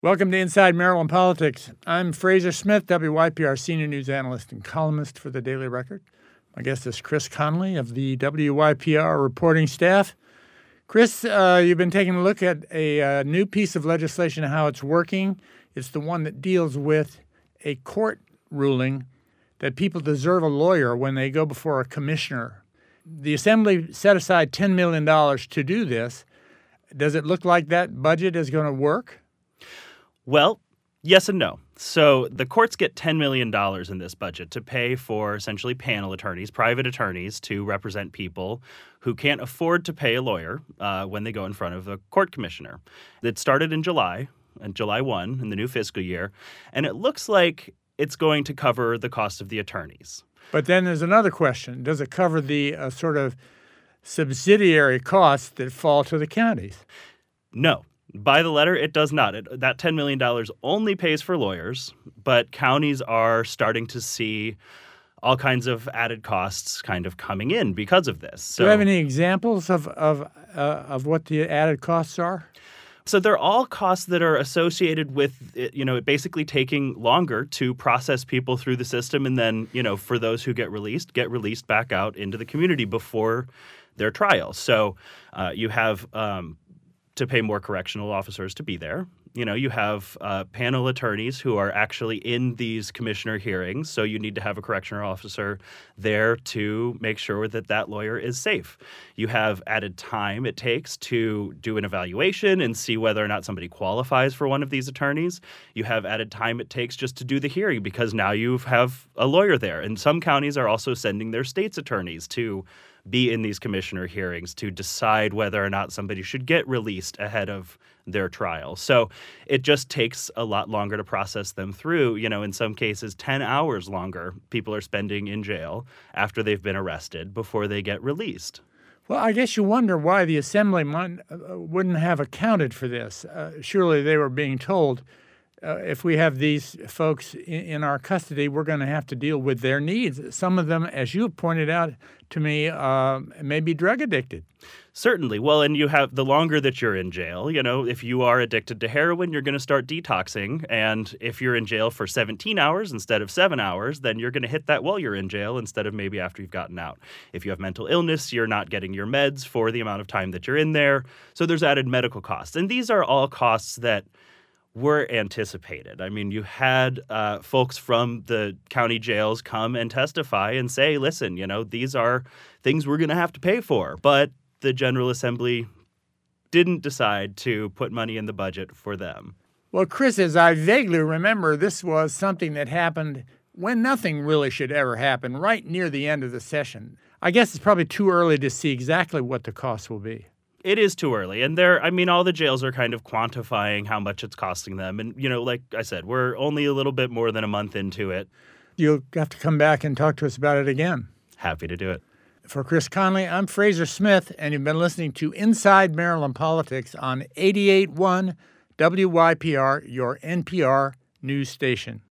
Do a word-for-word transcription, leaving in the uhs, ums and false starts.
Welcome to Inside Maryland Politics. I'm Fraser Smith, W Y P R senior news analyst and columnist for the Daily Record. My guest is Chris Conley of the W Y P R reporting staff. Chris, uh, you've been taking a look at a uh, new piece of legislation and how it's working. It's the one that deals with a court ruling that people deserve a lawyer when they go before a commissioner. The Assembly set aside ten million dollars to do this. Does it look like that budget is going to work? Well, yes and no. So the courts get ten million dollars in this budget to pay for essentially panel attorneys, private attorneys, to represent people who can't afford to pay a lawyer uh, when they go in front of a court commissioner. It started in July, on July first in the new fiscal year, and it looks like it's going to cover the cost of the attorneys. But then there's another question. Does it cover the uh, sort of subsidiary costs that fall to the counties? No. By the letter, it does not. It, that ten million dollars only pays for lawyers, but counties are starting to see all kinds of added costs kind of coming in because of this. So, Do you have any examples of of uh, of what the added costs are? So they're all costs that are associated with, you know, it basically taking longer to process people through the system, and then, you know, for those who get released, get released back out into the community before their trial. So uh, you have um, to pay more correctional officers to be there. You know, you have uh, panel attorneys who are actually in these commissioner hearings, so you need to have a correctional officer there to make sure that that lawyer is safe. You have added time it takes to do an evaluation and see whether or not somebody qualifies for one of these attorneys. You have added time it takes just to do the hearing because now you have a lawyer there. And some counties are also sending their state's attorneys to be in these commissioner hearings to decide whether or not somebody should get released ahead of their trial. So it just takes a lot longer to process them through. You know, in some cases, ten hours longer people are spending in jail after they've been arrested before they get released. Well, I guess you wonder why the Assembly might, uh, wouldn't have accounted for this. Uh, surely they were being told, uh, if we have these folks in, in our custody, we're going to have to deal with their needs. Some of them, as you pointed out to me, uh, may be drug addicted. Certainly. Well, and you have the longer that you're in jail, you know, if you are addicted to heroin, you're going to start detoxing. And if you're in jail for seventeen hours instead of seven hours, then you're going to hit that while you're in jail instead of maybe after you've gotten out. If you have mental illness, you're not getting your meds for the amount of time that you're in there. So there's added medical costs. And these are all costs that were anticipated. I mean, you had uh, folks from the county jails come and testify and say, listen, you know, these are things we're going to have to pay for. But the General Assembly didn't decide to put money in the budget for them. Well, Chris, as I vaguely remember, this was something that happened when nothing really should ever happen, right near the end of the session. I guess it's probably too early to see exactly what the costs will be. It is too early. And there, I mean, all the jails are kind of quantifying how much it's costing them. And, you know, like I said, we're only a little bit more than a month into it. You'll have to come back and talk to us about it again. Happy to do it. For Chris Conley, I'm Fraser Smith, and you've been listening to Inside Maryland Politics on eighty-eight point one W Y P R, your N P R news station.